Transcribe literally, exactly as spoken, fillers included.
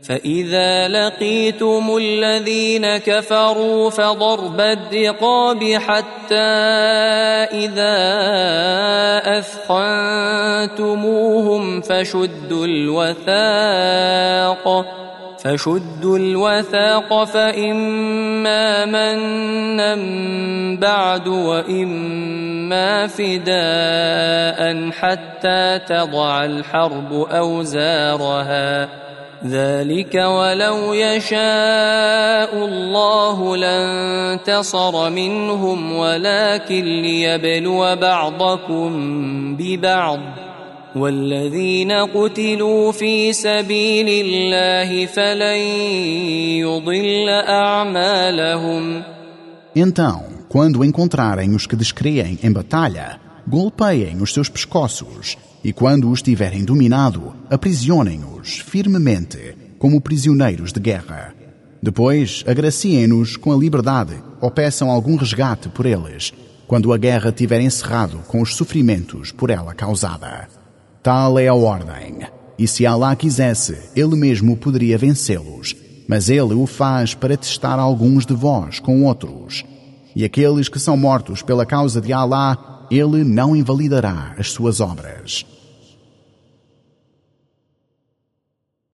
فإذا لقيتم الذين كفروا فضرب الرقاب حتى إذا أثخنتموهم فشدوا الوثاق فشدوا الوثاق فإما منا بعد وإما فداء حتى تضع الحرب أوزارها ذلك ولو يشاء الله لانتصر منهم ولكن ليبلو بعضكم ببعض والذين قتلوا في سبيل الله فلن يضل أعمالهم. Então, quando encontrarem os que descreem em batalha, golpeiem os seus pescoços, e quando os tiverem dominado, aprisionem-os firmemente, como prisioneiros de guerra. Depois, agraciem-nos com a liberdade ou peçam algum resgate por eles, quando a guerra tiver encerrado com os sofrimentos por ela causada. Tal é a ordem, e se Allah quisesse, Ele mesmo poderia vencê-los, mas Ele o faz para testar alguns de vós com outros. E aqueles que são mortos pela causa de Allah, Ele não invalidará as suas obras.